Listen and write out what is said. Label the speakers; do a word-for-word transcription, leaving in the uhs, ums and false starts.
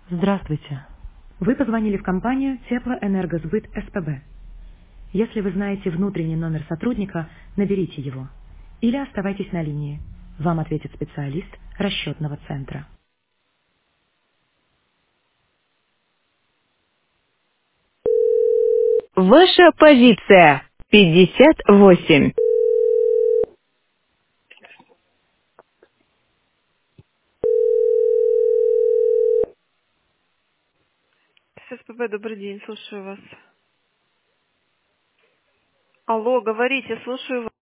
Speaker 1: Здравствуйте. Вы позвонили в компанию Теплоэнергосбыт СПБ. Если вы знаете внутренний номер сотрудника, наберите его. Или оставайтесь на линии. Вам ответит специалист расчетного центра.
Speaker 2: Ваша позиция пятьдесят восемь.
Speaker 3: ССПБ, добрый день, слушаю вас. Алло, говорите, слушаю вас.